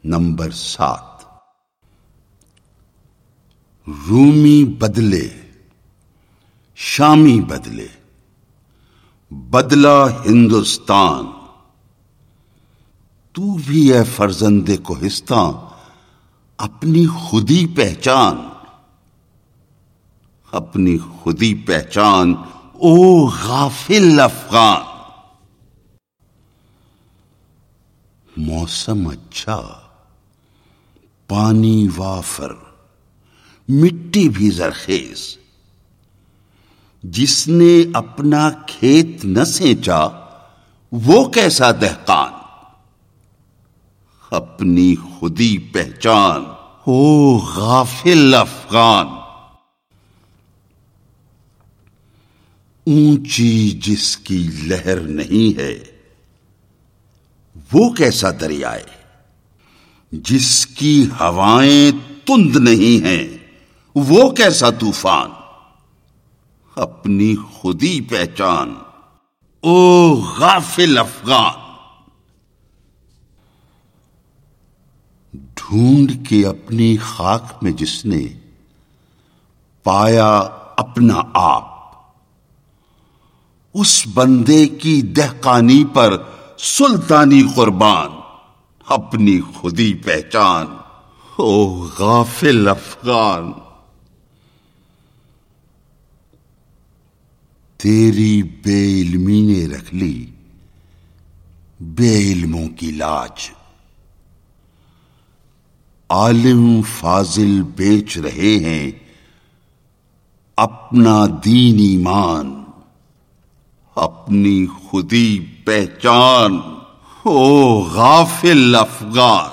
Number 7، رومی بدلے، شامی بدلے، بدلا ہندوستان۔ تو بھی اے فرزند کوہستاں اپنی خودی پہچان، اپنی خودی پہچان او غافل افغان۔ موسم اچھا، پانی وافر، مٹی بھی زرخیز، جس نے اپنا کھیت نہ سینچا وہ کیسا دہقان۔ اپنی خودی پہچان او غافل افغان۔ اونچی جس کی لہر نہیں ہے وہ کیسا دریائے، جس کی ہوائیں تند نہیں ہیں وہ کیسا طوفان۔ اپنی خودی پہچان او غافل افغان۔ ڈھونڈ کے اپنی خاک میں جس نے پایا اپنا آپ، اس بندے کی دہقانی پر سلطانی قربان۔ اپنی خودی پہچان او غافل افغان۔ تیری بے علمی نے رکھ لی بے علموں کی لاج، عالم فاضل بیچ رہے ہیں اپنا دین ایمان۔ اپنی خودی پہچان او غافل افغان۔